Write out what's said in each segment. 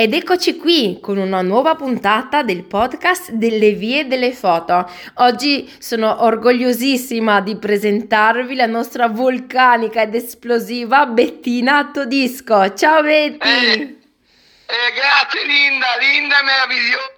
Ed eccoci qui con una nuova puntata del podcast delle vie delle foto. Oggi sono orgogliosissima di presentarvi la nostra vulcanica ed esplosiva Bettina Todisco. Ciao Betty! Grazie Linda è meravigliosa,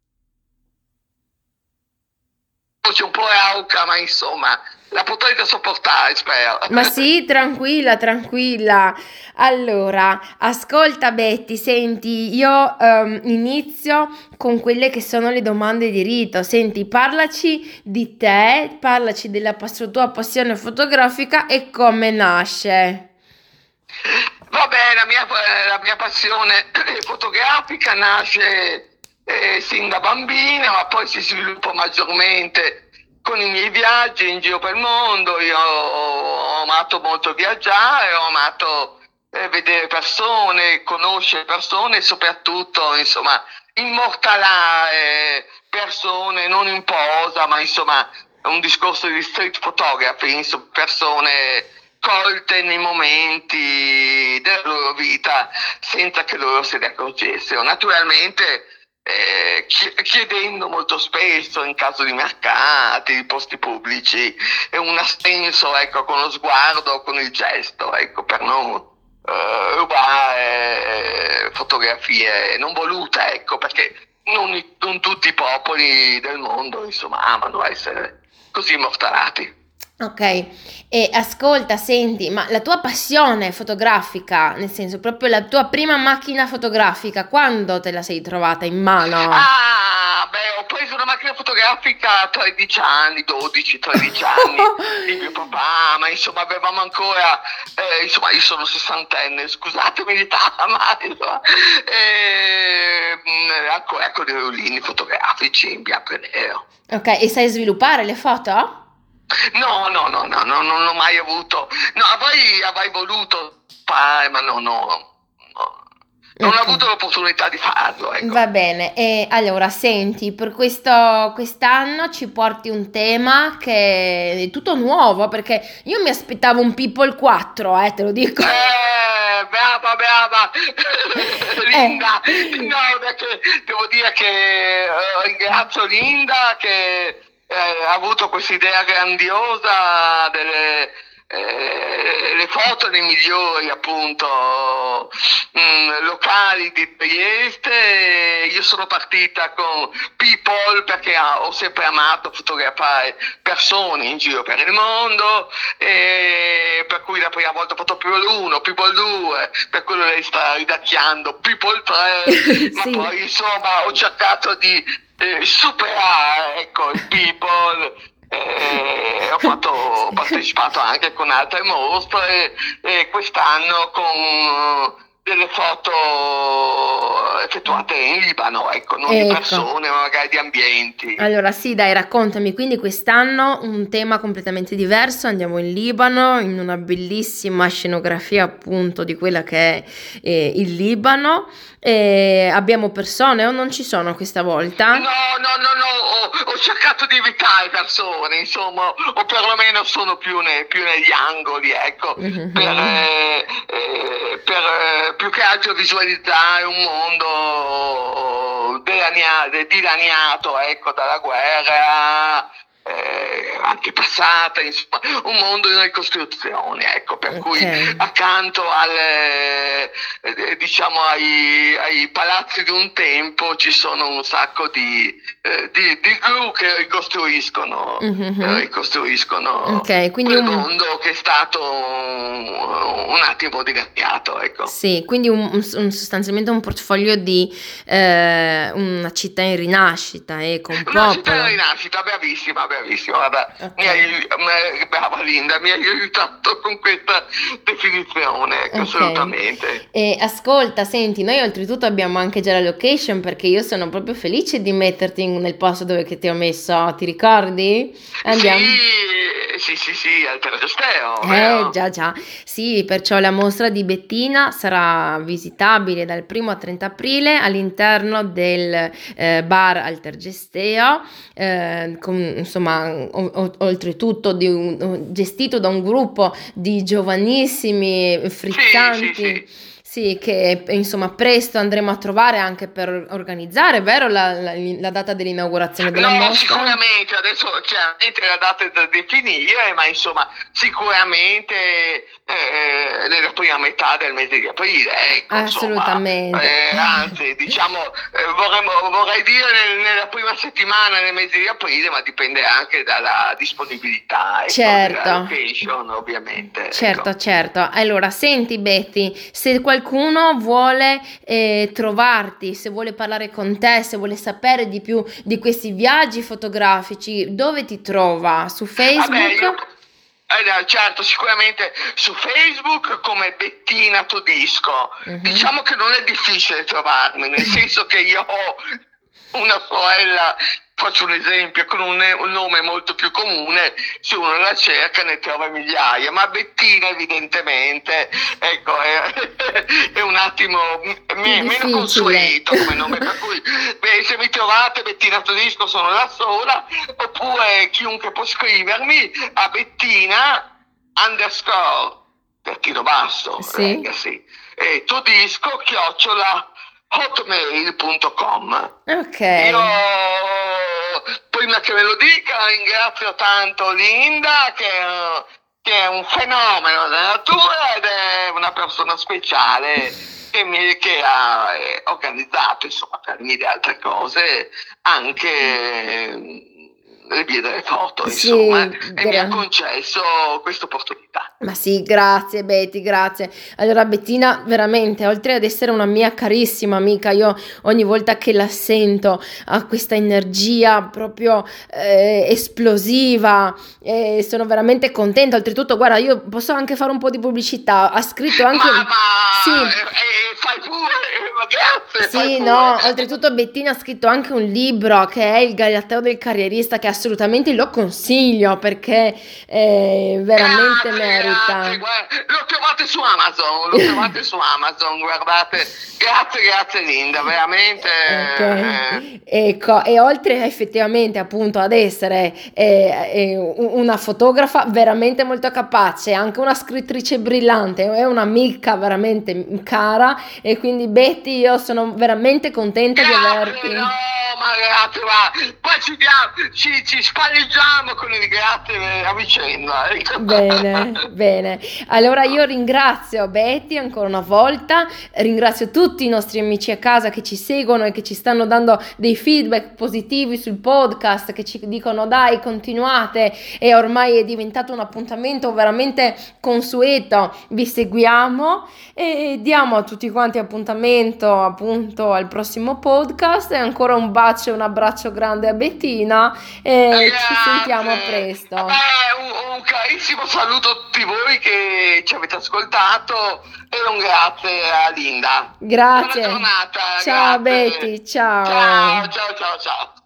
c'è un po' rauca, ma insomma la potrete sopportare, spero. Ma sì, tranquilla, tranquilla. Allora, ascolta Betty, senti, io inizio con quelle che sono le domande di rito. Senti, parlaci di te, parlaci della tua passione fotografica e come nasce. Vabbè, la mia passione fotografica nasce sin da bambina, ma poi si sviluppa maggiormente con i miei viaggi in giro per il mondo. Io ho amato molto viaggiare, ho amato vedere persone, conoscere persone e soprattutto, insomma, immortalare persone, non in posa, ma insomma, è un discorso di street photography, insomma, persone colte nei momenti della loro vita senza che loro se ne accorgessero. Naturalmente chiedendo molto spesso in caso di mercati, di posti pubblici, un assenso, ecco, con lo sguardo, con il gesto, ecco, per non rubare fotografie non volute, ecco, perché non tutti i popoli del mondo, insomma, amano essere così immortalati. Ok, e ascolta, senti, ma la tua passione fotografica, nel senso proprio la tua prima macchina fotografica, quando te la sei trovata in mano? Ho preso una macchina fotografica a 13 anni, 12-13 anni di mio papà, ma insomma avevamo ancora, insomma io sono sessantenne, scusatemi l'età, ma insomma, ancora con i rullini fotografici in bianco e nero. Ok, e sai sviluppare le foto? No, non l'ho mai avuto. No, avrei voluto fare, ma non ho Ok. avuto l'opportunità di farlo, ecco. Va bene, e allora senti, per quest'anno ci porti un tema che è tutto nuovo, perché io mi aspettavo un People 4, te lo dico. Brava, Linda. No, perché devo dire che ringrazio Linda che ha avuto questa idea grandiosa delle le foto dei migliori, appunto, locali di Trieste. Io sono partita con People perché ho sempre amato fotografare persone in giro per il mondo, e per cui la prima volta ho fatto People 1, People 2, per quello lei sta ridacchiando People 3, ma Sì. poi insomma ho cercato di superare, ecco, il People. Ho partecipato anche con altre mostre e quest'anno con delle foto effettuate in Libano, ecco, non di Ecco. persone, ma magari di ambienti. Allora sì, dai, raccontami, quindi quest'anno un tema completamente diverso, andiamo in Libano, in una bellissima scenografia appunto di quella che è il Libano, e abbiamo persone o non ci sono questa volta? No, ho cercato di evitare persone, insomma, o perlomeno sono più negli angoli, ecco, per più che altro visualizzare un mondo dilaniato, ecco, dalla guerra, anche passata, insomma, un mondo in ricostruzione, ecco, per cui accanto diciamo ai palazzi di un tempo ci sono un sacco di gru che ricostruiscono Ok, quindi quel mondo che è stato un attimo dilaniato, ecco. Sì, quindi sostanzialmente un portfolio di una città in rinascita, con un Una città popolo. in rinascita, bravissima, guarda, brava Linda, mi hai aiutato con questa definizione, ecco, assolutamente. E ascolta, senti, noi oltretutto abbiamo anche già la location, perché io sono proprio felice di metterti nel posto dove che ti ho messo, ti ricordi? Andiamo. Sì, al Tergesteo. Già, sì, perciò la mostra di Bettina sarà visitabile dal 1 al 30 aprile all'interno del bar al Tergesteo, insomma, oltretutto gestito da un gruppo di giovanissimi frizzanti. Sì, che insomma presto andremo a trovare anche per organizzare, vero, la data dell'inaugurazione della No, mostra? sicuramente, adesso chiaramente la data è da definire, ma insomma sicuramente nella prima metà del mese di aprile, ecco, insomma, Assolutamente. anzi, diciamo, vorrei dire nella prima settimana del mese di aprile, ma dipende anche dalla disponibilità, ecco, della Certo. location, ovviamente, Certo, ecco. certo. Allora, senti Betty, se qualcuno vuole trovarti, se vuole parlare con te, se vuole sapere di più di questi viaggi fotografici, dove ti trova? Su Vabbè, io Facebook? certo, sicuramente su Facebook come Bettina Todisco. Mhm. Diciamo che non è difficile trovarmi, nel senso che io ho una sorella, faccio un esempio, con un nome molto più comune, se uno la cerca ne trova migliaia, ma Bettina evidentemente, ecco, è un attimo Più meno difficile. consueto come nome, per cui beh, se mi trovate Bettina Todisco sono la sola, oppure chiunque può scrivermi a Bettina underscore, Bettino basso, Sì? legacy, Todisco chiocciola hotmail.com. Ok. Io, prima che me lo dica, ringrazio tanto Linda, che è un fenomeno della natura ed è una persona speciale che ha organizzato, insomma, per mille altre cose, anche le vie delle foto, insomma, Sì, e mi ha concesso questa opportunità. ma sì, grazie Betty, grazie. Allora Bettina, veramente, oltre ad essere una mia carissima amica, io ogni volta che la sento ha questa energia proprio esplosiva e sono veramente contenta. Oltretutto, guarda, io posso anche fare un po' di pubblicità. Ha scritto anche... Ma Sì. fai pure, ma grazie, fai Sì, pure. no, oltretutto Bettina ha scritto anche un libro che è Il Galateo del Carrierista, che assolutamente lo consiglio perché veramente Grazie, merita. lo trovate su Amazon, guardate, grazie Linda, veramente. Ok, ecco, e oltre effettivamente appunto ad essere una fotografa veramente molto capace, anche una scrittrice brillante, è un'amica veramente cara e quindi Betty io sono veramente contenta di Grazie, no, averti. ma grazie, ma poi ci spalleggiamo con i grazie a vicenda. Ecco. Bene, bene. Allora io ringrazio Betty ancora una volta, ringrazio tutti i nostri amici a casa che ci seguono e che ci stanno dando dei feedback positivi sul podcast, che ci dicono dai, continuate e ormai è diventato un appuntamento veramente consueto. Vi seguiamo e diamo a tutti quanti appuntamento appunto al prossimo podcast e ancora un bacio e un abbraccio grande a Bettina e ci sentiamo a Grazie. presto. Un carissimo saluto a tutti voi che ci avete ascoltato e un grazie a Linda. Buona Grazie. giornata, Ciao grazie. Betty, ciao. Ciao.